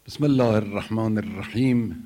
بسم الله الرحمن الرحیم.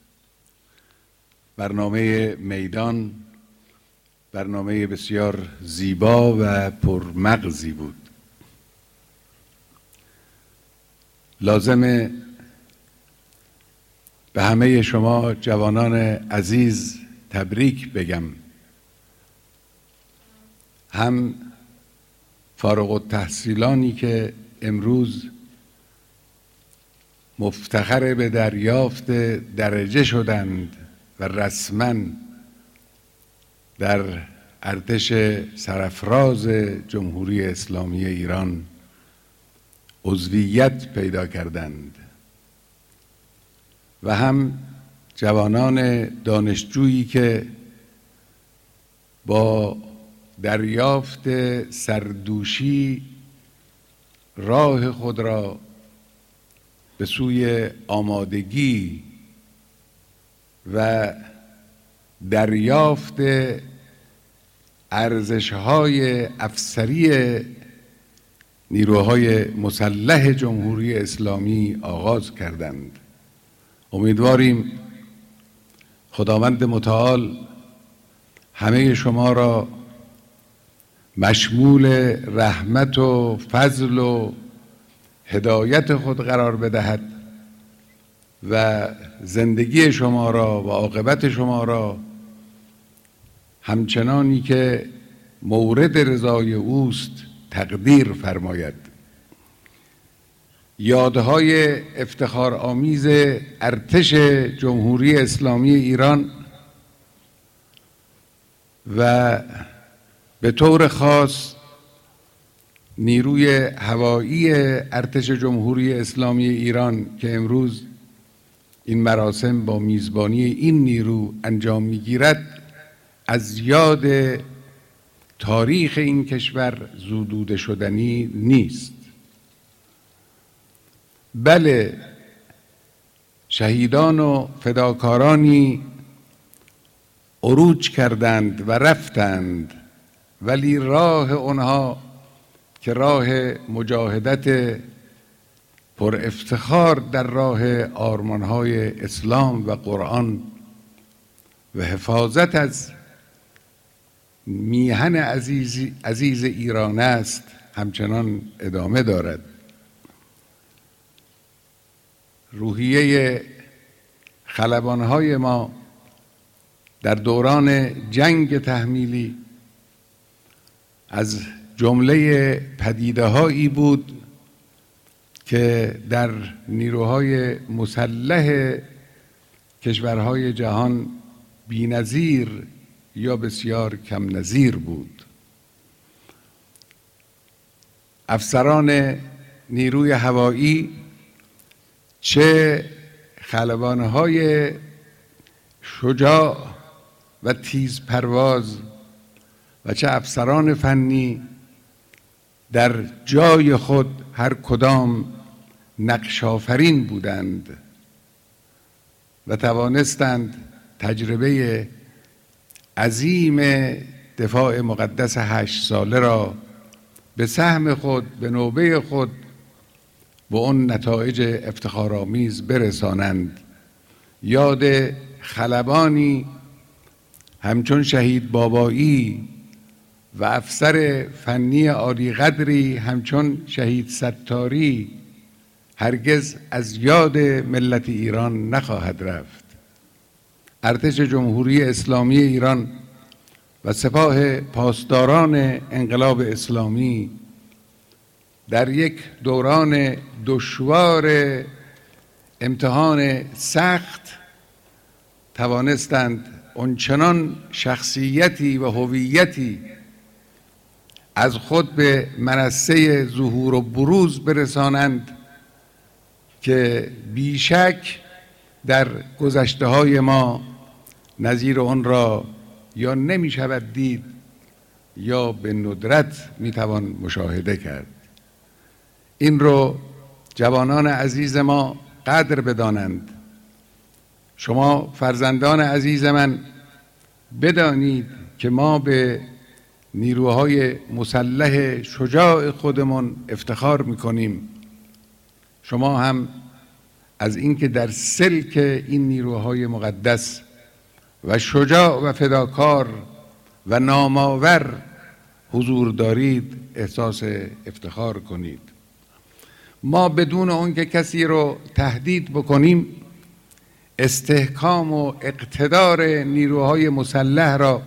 برنامه میدان برنامه بسیار زیبا و پرمغزی بود. لازمه به همه شما جوانان عزیز تبریک بگم، هم فارغ التحصیلانی که امروز مفتخر به دریافت درجه شدند و رسما در ارتش سرافراز جمهوری اسلامی ایران عضویت پیدا کردند، و هم جوانان دانشجویی که با دریافت سردوشی راه خود را به سوی آمادگی و دریافت ارزش‌های افسری نیروهای مسلح جمهوری اسلامی آغاز کردند. امیدواریم خداوند متعال همه شما را مشمول رحمت و فضل و هدایت خود قرار بدهد و زندگی شما را و عاقبت شما را همچنانی که مورد رضای اوست تقدیر فرماید. یادهای افتخارآمیز ارتش جمهوری اسلامی ایران و به طور خاص نیروی هوایی ارتش جمهوری اسلامی ایران که امروز این مراسم با میزبانی این نیرو انجام میگیرد، از یاد تاریخ این کشور زدوده شدنی نیست. بله، شهیدان و فداکارانی عروج کردند و رفتند، ولی راه آنها که راه مجاهدت پر افتخار در راه آرمانهای اسلام و قرآن و حفاظت از میهن عزیز ایران است همچنان ادامه دارد. روحیه خلبانهای ما در دوران جنگ تحمیلی از جمله پدیده‌هایی بود که در نیروهای مسلح کشورهای جهان بی‌نظیر یا بسیار کم نظیر بود. افسران نیروی هوایی، چه خلبانهای شجاع و تیز پرواز و چه افسران فنی، در جای خود هر کدام نقش آفرین بودند و توانستند تجربه عظیم دفاع مقدس 8 ساله را به سهم خود، به نوبه خود، به اون نتایج افتخارآمیز برسانند. یاد خلبانی همچون شهید بابایی و افسر فنی عالی قدری همچون شهید ستاری هرگز از یاد ملت ایران نخواهد رفت. ارتش جمهوری اسلامی ایران و سپاه پاسداران انقلاب اسلامی در یک دوران دشوار امتحان سخت توانستند آنچنان شخصیتی و هویتی از خود به منصه ظهور و بروز برسانند که بیشک در گذشته‌های ما نظیر آن را یا نمی شود دید یا به ندرت می توان مشاهده کرد. این رو جوانان عزیز ما قدر بدانند. شما فرزندان عزیز من بدانید که ما به نیروهای مسلح شجاع خودمون افتخار میکنیم. شما هم از اینکه در سلک این نیروهای مقدس و شجاع و فداکار و نامآور حضور دارید احساس افتخار کنید. ما بدون اون که کسی رو تهدید بکنیم استحکام و اقتدار نیروهای مسلح را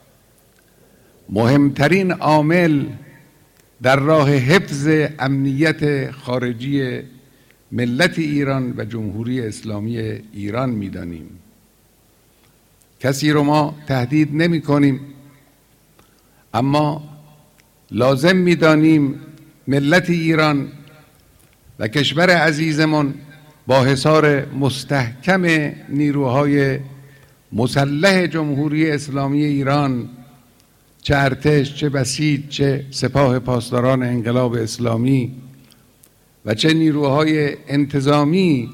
مهمترین عامل در راه حفظ امنیت خارجی ملت ایران و جمهوری اسلامی ایران می‌دانیم. کسی رو ما تهدید نمی کنیم، اما لازم می‌دانیم ملت ایران و کشور عزیزمون با حصار مستحکم نیروهای مسلح جمهوری اسلامی ایران، چه ارتش، چه بسیج، چه سپاه پاسداران انقلاب اسلامی و چه نیروهای انتظامی،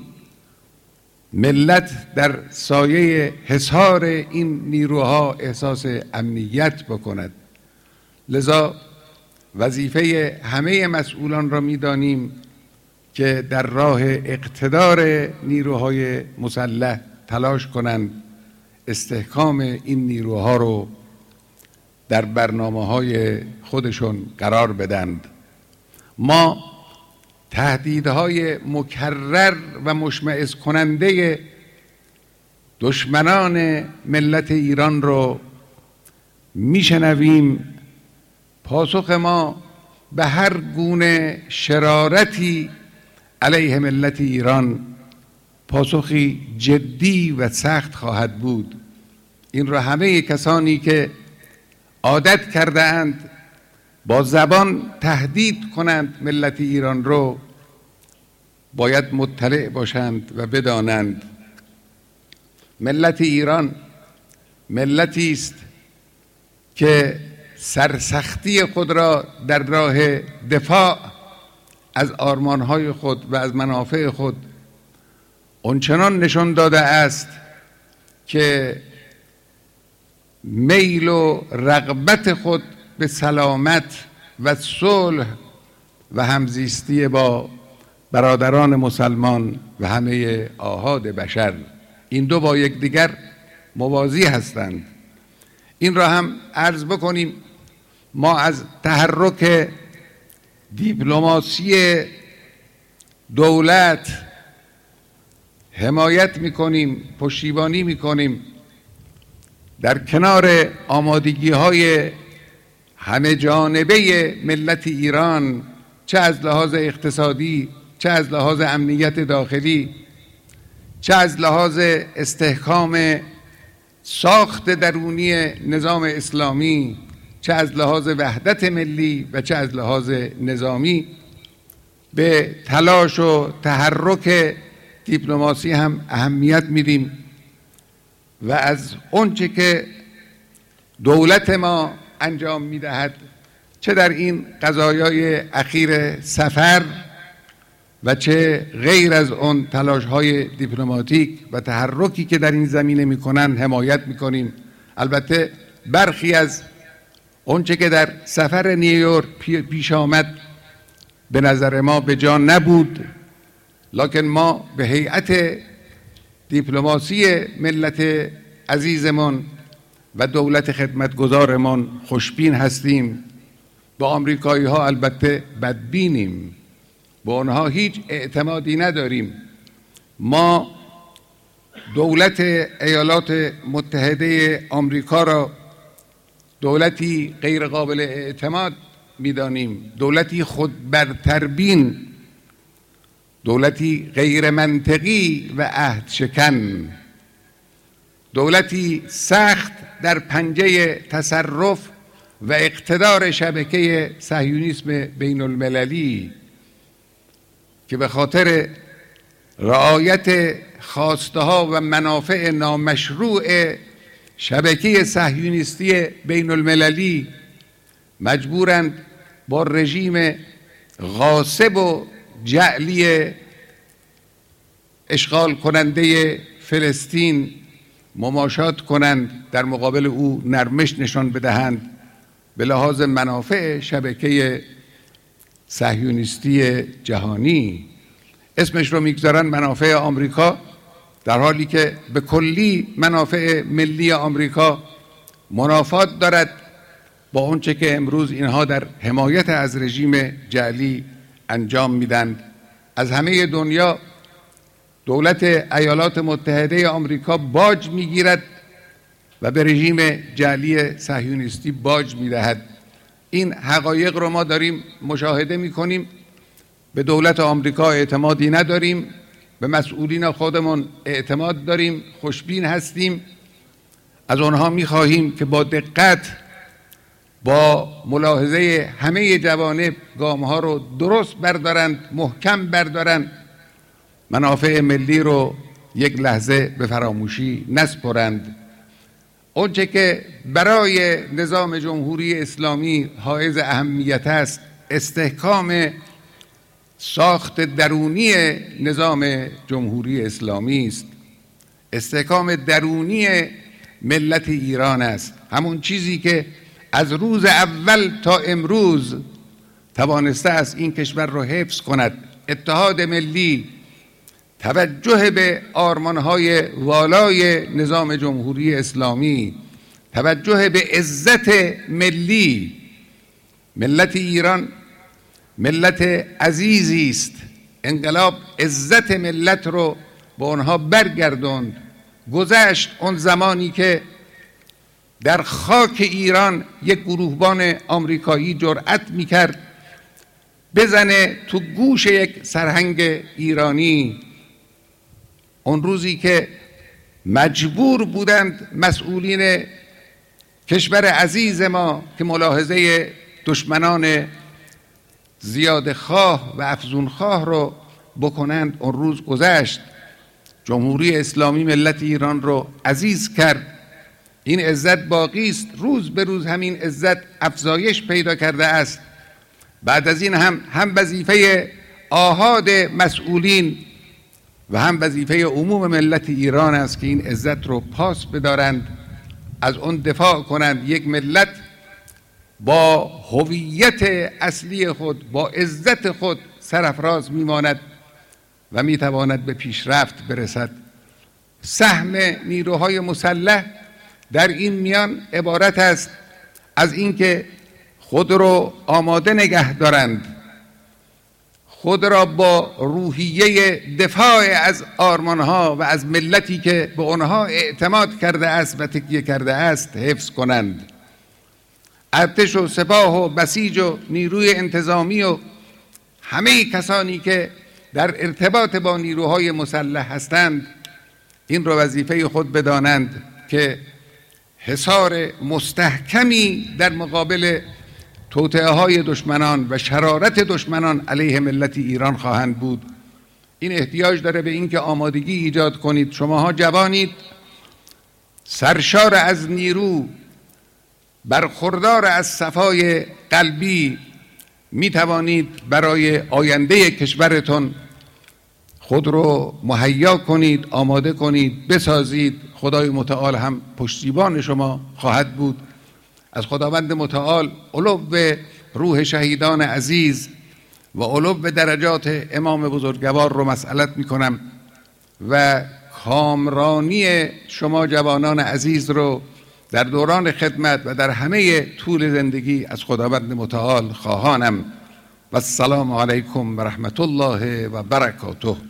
ملت در سایه حصار این نیروها احساس امنیت بکند. لذا وظیفه همه مسئولان را می‌دانیم که در راه اقتدار نیروهای مسلح تلاش کنند استحکام این نیروها رو در برنامه‌های خودشون قرار بدند. ما تهدیدهای مکرر و مشمئز کننده دشمنان ملت ایران رو میشنویم. پاسخ ما به هر گونه شرارتی علیه ملت ایران پاسخی جدی و سخت خواهد بود. این را همه کسانی که عادت کرده اند با زبان تهدید کنند ملت ایران رو باید مطلع باشند و بدانند ملت ایران ملتی است که سرسختی خود را در راه دفاع از آرمانهای خود و از منافع خود آنچنان نشان داده است که میل و رغبت خود به سلامت و صلح و همزیستی با برادران مسلمان و همه آحاد بشر، این دو با یکدیگر موازی هستند. این را هم عرض بکنیم ما از تحرک دیپلماسی دولت حمایت میکنیم، پشتیبانی میکنیم، در کنار آمادگی‌های همه جانبه ملت ایران، چه از لحاظ اقتصادی، چه از لحاظ امنیت داخلی، چه از لحاظ استحکام ساخت درونی نظام اسلامی، چه از لحاظ وحدت ملی و چه از لحاظ نظامی، به تلاش و تحرک دیپلماسی هم اهمیت میدیم و از اونچه که دولت ما انجام میدهد، چه در این قضایای اخیر سفر و چه غیر از اون تلاش‌های دیپلماتیک و تحرکی که در این زمینه میکنن حمایت میکنیم. البته برخی از اونچه که در سفر نیویورک پیش آمد به نظر ما به جا نبود، لکن ما به هیئت دیپلماسی ملت عزیزمان و دولت خدمتگزارمان خوشبین هستیم. با آمریکایی ها البته بدبینیم، با آنها هیچ اعتمادی نداریم. ما دولت ایالات متحده آمریکا را دولتی غیر قابل اعتماد می‌دانیم، دولتی خودبرتربین، دولتی غیر منطقی و عهد شکن، دولتی سخت در پنجه تصرف و اقتدار شبکه صهیونیسم بین المللی که به خاطر رعایت خواسته ها و منافع نامشروع شبکه صهیونیستی بین المللی مجبورند با رژیم غاصب و جعلی اشغال کننده فلسطین مماشات کنند، در مقابل او نرمش نشان بدهند به لحاظ منافع شبکه صهیونیستی جهانی. اسمش رو میگذارن منافع آمریکا، در حالی که به کلی منافع ملی آمریکا منافات دارد با اونچه که امروز اینها در حمایت از رژیم جعلی انجام میدن. از همه دنیا دولت ایالات متحده آمریکا باج میگیرد و به رژیم جعلی صهیونیستی باج میدهد. این حقایق رو ما داریم مشاهده میکنیم. به دولت آمریکا اعتمادی نداریم، به مسئولین خودمون اعتماد داریم، خوشبین هستیم. از آنها میخواهیم که با دقت، با ملاحظه همه جوانب گامها رو درست بردارند، محکم بردارند، منافع ملی رو یک لحظه به فراموشی نسپرند. اونچه که برای نظام جمهوری اسلامی حائز اهمیت است استحکام ساخت درونی نظام جمهوری اسلامی است، استحکام درونی ملت ایران است. همون چیزی که از روز اول تا امروز توانسته است این کشور را حفظ کند: اتحاد ملی، توجه به آرمانهای والای نظام جمهوری اسلامی، توجه به عزت ملی. ملت ایران ملت عزیزی است. انقلاب عزت ملت رو به آنها برگردوند. گذشت اون زمانی که در خاک ایران یک گروهبان آمریکایی جرأت میکرد بزنه تو گوش یک سرهنگ ایرانی. اون روزی که مجبور بودند مسئولین کشور عزیز ما که ملاحظه دشمنان زیادخواه و افزونخواه رو بکنند، اون روز گذشت. جمهوری اسلامی ملت ایران رو عزیز کرد. این عزت باقی است، روز به روز همین عزت افزایش پیدا کرده است. بعد از این هم وظیفه آحاد مسئولین و هم وظیفه عموم ملت ایران است که این عزت رو پاس بدارند، از اون دفاع کنند. یک ملت با هویت اصلی خود، با عزت خود سرافراز میماند و میتواند به پیشرفت برسد. سهم نیروهای مسلح در این میان عبارت است از اینکه خود را آماده نگه دارند، خود را با روحیه دفاع از آرمانها و از ملتی که به آنها اعتماد کرده است و تکیه کرده است حفظ کنند. ارتش و سپاه و بسیج و نیروی انتظامی و همه کسانی که در ارتباط با نیروهای مسلح هستند این را وظیفه خود بدانند که حصار مستحکمی در مقابل توطئه های دشمنان و شرارت دشمنان علیه ملت ایران خواهند بود. این احتیاج داره به اینکه آمادگی ایجاد کنید. شماها جوانید، سرشار از نیرو، برخوردار از صفای قلبی، می توانید برای آینده کشورتون خود رو مهیا کنید، آماده کنید، بسازید. خدای متعال هم پشتیبان شما خواهد بود. از خداوند متعال علو روح شهیدان عزیز و علو درجات امام بزرگوار رو مسئلت می کنم و کامرانی شما جوانان عزیز رو در دوران خدمت و در همه طول زندگی از خداوند متعال خواهانم. و السلام علیکم و رحمت الله و برکاته.